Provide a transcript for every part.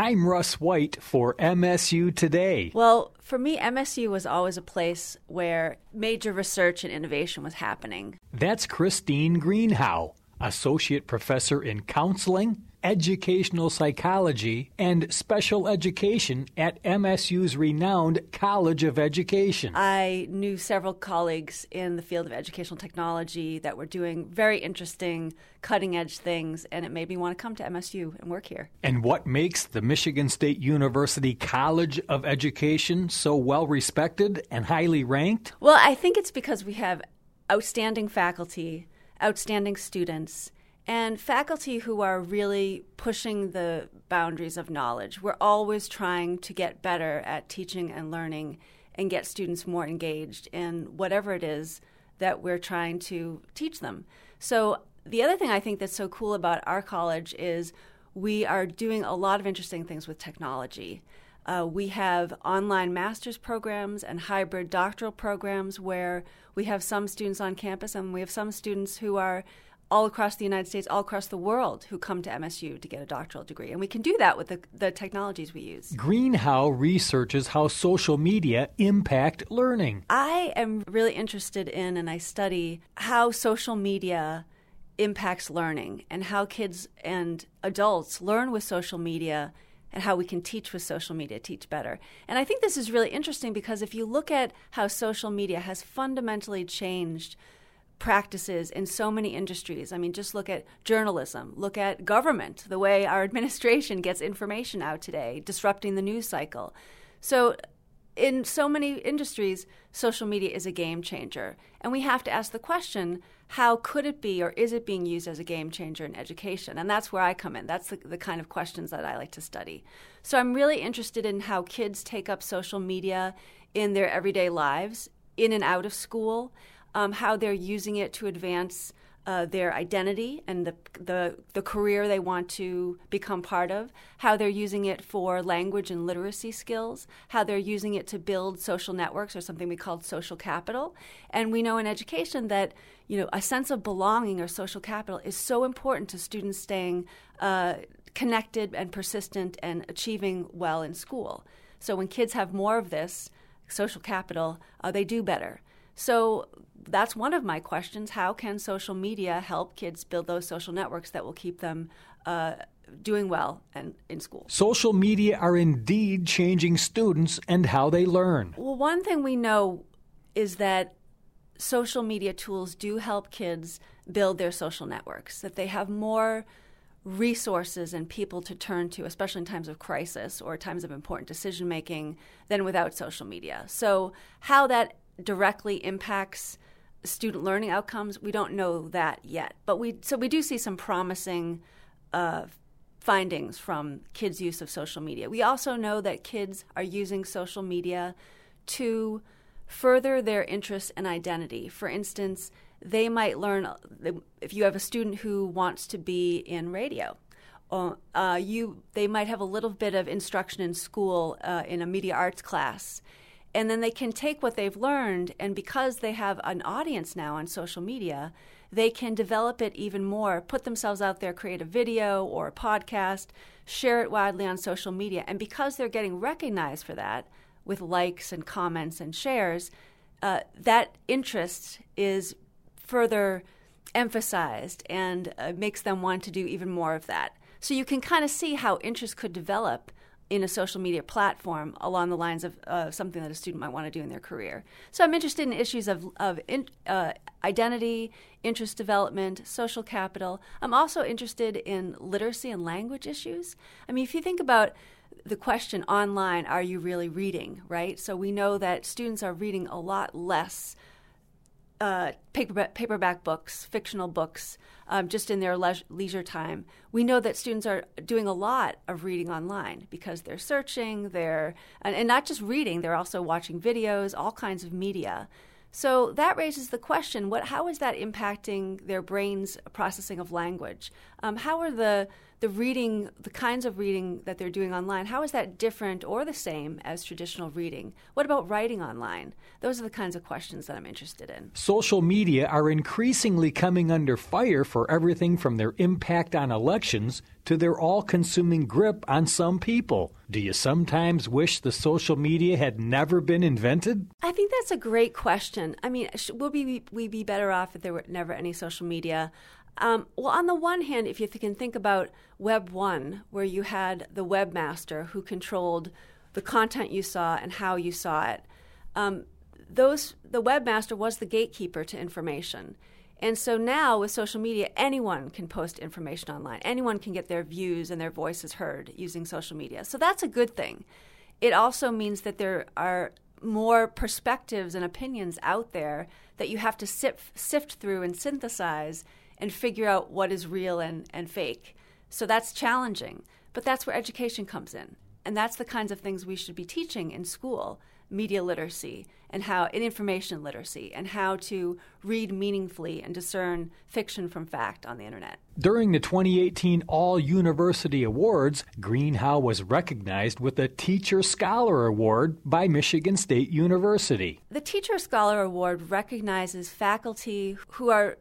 I'm Russ White for MSU Today. Well, for me, MSU was always a place where major research and innovation was happening. That's Christine Greenhow, Associate Professor in Counseling, Educational Psychology, and Special Education at MSU's renowned College of Education. I knew several colleagues in the field of educational technology that were doing very interesting, cutting-edge things, and it made me want to come to MSU and work here. And what makes the Michigan State University College of Education so well-respected and highly ranked? Well, I think it's because we have outstanding faculty, outstanding students, and faculty who are really pushing the boundaries of knowledge. We're always trying to get better at teaching and learning and get students more engaged in whatever it is that we're trying to teach them. So the other thing I think that's so cool about our college is we are doing a lot of interesting things with technology. We have online master's programs and hybrid doctoral programs where we have some students on campus and we have some students who are all across the United States, all across the world, who come to MSU to get a doctoral degree. And we can do that with the technologies we use. Greenhow researches how social media impact learning. I am really interested in and I study how social media impacts learning and how kids and adults learn with social media and how we can teach with social media, teach better. And I think this is really interesting because if you look at how social media has fundamentally changed practices in so many industries. I mean, just look at journalism, look at government, the way our administration gets information out today, disrupting the news cycle. So in so many industries, social media is a game changer. And we have to ask the question, how could it be or is it being used as a game changer in education? And that's where I come in. That's the kind of questions that I like to study. So I'm really interested in how kids take up social media in their everyday lives, in and out of school, how they're using it to advance their identity and the career they want to become part of, how they're using it for language and literacy skills, how they're using it to build social networks or something we call social capital. And we know in education that, a sense of belonging or social capital is so important to students staying connected and persistent and achieving well in school. So when kids have more of this social capital, they do better. So that's one of my questions. How can social media help kids build those social networks that will keep them doing well and in school? Social media are indeed changing students and how they learn. Well, one thing we know is that social media tools do help kids build their social networks, that they have more resources and people to turn to, especially in times of crisis or times of important decision-making, than without social media. So how that directly impacts student learning outcomes, we don't know that yet. But we do see some promising findings from kids' use of social media. We also know that kids are using social media to further their interests and identity. For instance, they might learn, if you have a student who wants to be in radio, they might have a little bit of instruction in school in a media arts class. And then they can take what they've learned, and because they have an audience now on social media, they can develop it even more, put themselves out there, create a video or a podcast, share it widely on social media. And because they're getting recognized for that with likes and comments and shares, that interest is further emphasized and makes them want to do even more of that. So you can kind of see how interest could develop in a social media platform along the lines of something that a student might want to do in their career. So I'm interested in issues of identity, interest development, social capital. I'm also interested in literacy and language issues. I mean, if you think about the question online, are you really reading, right? So we know that students are reading a lot less paperback books, fictional books, just in their leisure time. We know that students are doing a lot of reading online because they're searching, and not just reading, they're also watching videos, all kinds of media. So that raises the question, how is that impacting their brain's processing of language? How are the the reading, the kinds of reading that they're doing online, how is that different or the same as traditional reading? What about writing online? Those are the kinds of questions that I'm interested in. Social media are increasingly coming under fire for everything from their impact on elections to their all-consuming grip on some people. Do you sometimes wish the social media had never been invented? I think that's a great question. I mean, would we be better off if there were never any social media? Well, on the one hand, if you can think about Web 1, where you had the webmaster who controlled the content you saw and how you saw it, the webmaster was the gatekeeper to information. And so now with social media, anyone can post information online. Anyone can get their views and their voices heard using social media. So that's a good thing. It also means that there are more perspectives and opinions out there that you have to sift through and synthesize and figure out what is real and fake. So that's challenging. But that's where education comes in. And that's the kinds of things we should be teaching in school: media literacy and information literacy, and how to read meaningfully and discern fiction from fact on the internet. During the 2018 All University Awards, Greenhow was recognized with the Teacher Scholar Award by Michigan State University. The Teacher Scholar Award recognizes faculty who are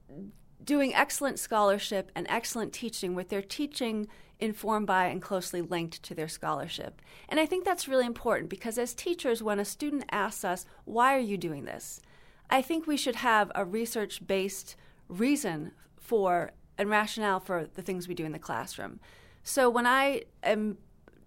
doing excellent scholarship and excellent teaching with their teaching informed by and closely linked to their scholarship. And I think that's really important because as teachers, when a student asks us, why are you doing this? I think we should have a research-based reason for and rationale for the things we do in the classroom. So when I am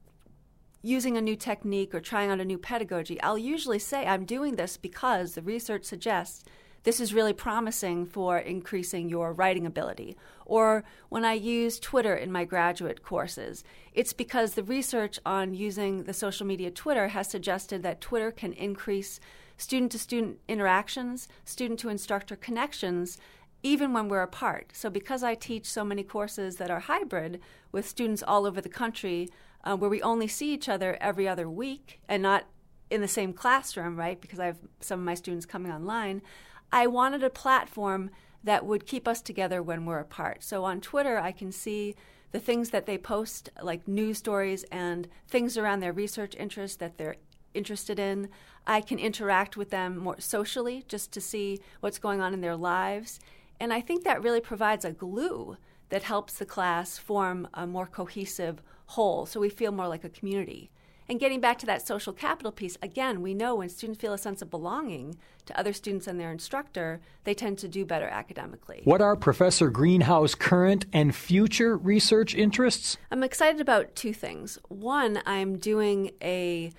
using a new technique or trying out a new pedagogy, I'll usually say I'm doing this because the research suggests this is really promising for increasing your writing ability. Or when I use Twitter in my graduate courses, it's because the research on using the social media Twitter has suggested that Twitter can increase student-to-student interactions, student-to-instructor connections, even when we're apart. So because I teach so many courses that are hybrid with students all over the country, where we only see each other every other week and not in the same classroom, right, because I have some of my students coming online, I wanted a platform that would keep us together when we're apart. So on Twitter, I can see the things that they post, like news stories and things around their research interests that they're interested in. I can interact with them more socially just to see what's going on in their lives. And I think that really provides a glue that helps the class form a more cohesive whole, so we feel more like a community. And getting back to that social capital piece, again, we know when students feel a sense of belonging to other students and their instructor, they tend to do better academically. What are Professor Greenhow's current and future research interests? I'm excited about two things. One, I'm doing a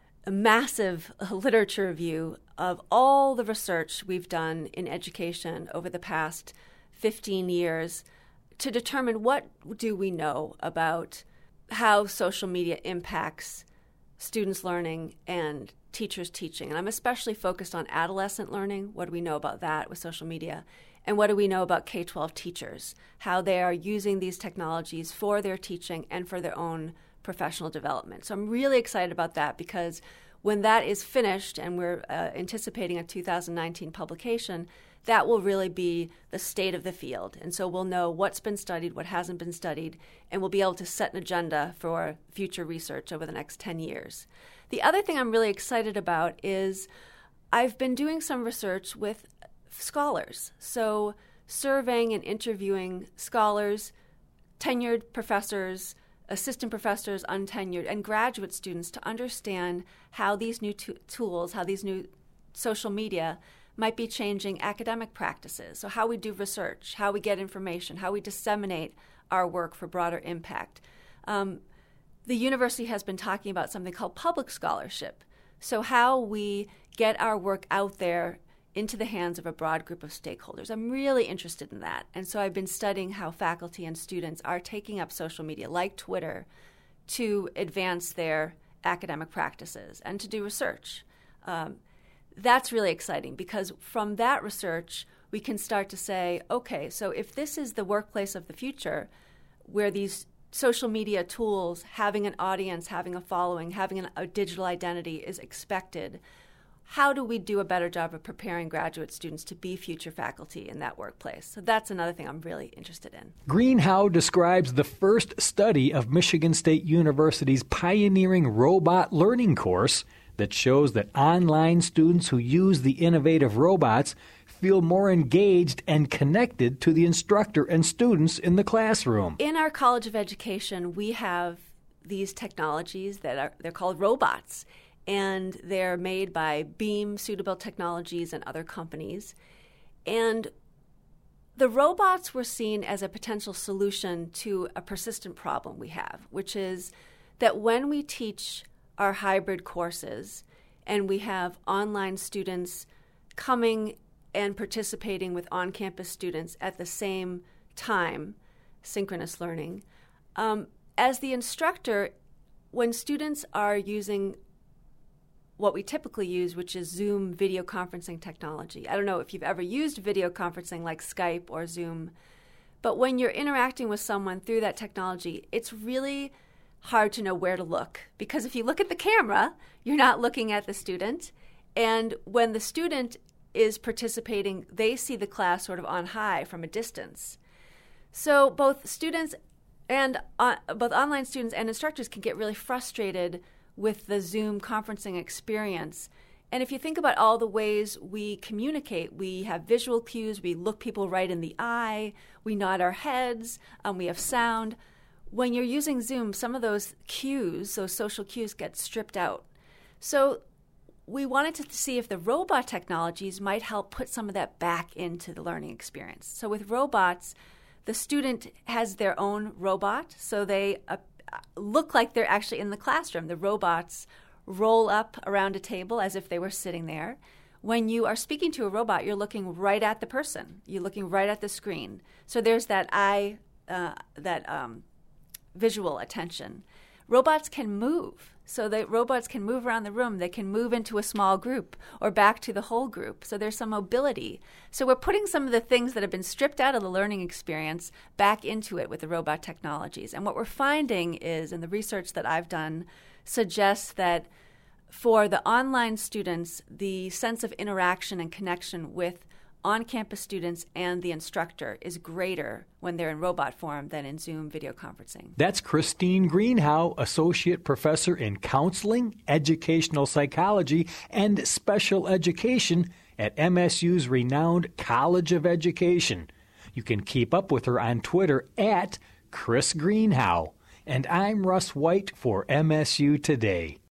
massive literature review of all the research we've done in education over the past 15 years to determine what do we know about how social media impacts students' learning and teachers' teaching. And I'm especially focused on adolescent learning. What do we know about that with social media? And what do we know about K-12 teachers, how they are using these technologies for their teaching and for their own professional development. So I'm really excited about that because when that is finished, and we're anticipating a 2019 publication, that will really be the state of the field. And so we'll know what's been studied, what hasn't been studied, and we'll be able to set an agenda for future research over the next 10 years. The other thing I'm really excited about is I've been doing some research with scholars. So surveying and interviewing scholars, tenured professors, assistant professors, untenured, and graduate students to understand how these new tools, how these new social media might be changing academic practices. So how we do research, how we get information, how we disseminate our work for broader impact. The university has been talking about something called public scholarship. So how we get our work out there into the hands of a broad group of stakeholders. I'm really interested in that. And so I've been studying how faculty and students are taking up social media, like Twitter, to advance their academic practices and to do research. That's really exciting because from that research, we can start to say, okay, so if this is the workplace of the future, where these social media tools, having an audience, having a following, having a digital identity is expected, how do we do a better job of preparing graduate students to be future faculty in that workplace? So that's another thing I'm really interested in. Greenhow describes the first study of Michigan State University's pioneering robot learning course that shows that online students who use the innovative robots feel more engaged and connected to the instructor and students in the classroom. In our College of Education, we have these technologies they're called robots, and they're made by Beam, Suitable Technologies, and other companies. And the robots were seen as a potential solution to a persistent problem we have, which is that when we teach our hybrid courses and we have online students coming and participating with on-campus students at the same time, synchronous learning, as the instructor, when students are using what we typically use, which is Zoom video conferencing technology. I don't know if you've ever used video conferencing like Skype or Zoom, but when you're interacting with someone through that technology, it's really hard to know where to look. Because if you look at the camera, you're not looking at the student. And when the student is participating, they see the class sort of on high from a distance. So both students and both online students and instructors can get really frustrated with the Zoom conferencing experience. And if you think about all the ways we communicate, we have visual cues, we look people right in the eye, we nod our heads, we have sound. When you're using Zoom, some of those cues, those social cues, get stripped out. So we wanted to see if the robot technologies might help put some of that back into the learning experience. So with robots, the student has their own robot, so they look like they're actually in the classroom. The robots roll up around a table as if they were sitting there. When you are speaking to a robot, you're looking right at the person. You're looking right at the screen. So there's that visual attention. Robots can move. So the robots can move around the room. They can move into a small group or back to the whole group. So there's some mobility. So we're putting some of the things that have been stripped out of the learning experience back into it with the robot technologies. And what we're finding is, and the research that I've done suggests that for the online students, the sense of interaction and connection with on-campus students and the instructor is greater when they're in robot form than in Zoom video conferencing. That's Christine Greenhow, Associate Professor in Counseling, Educational Psychology, and Special Education at MSU's renowned College of Education. You can keep up with her on Twitter at Chris Greenhow. And I'm Russ White for MSU Today.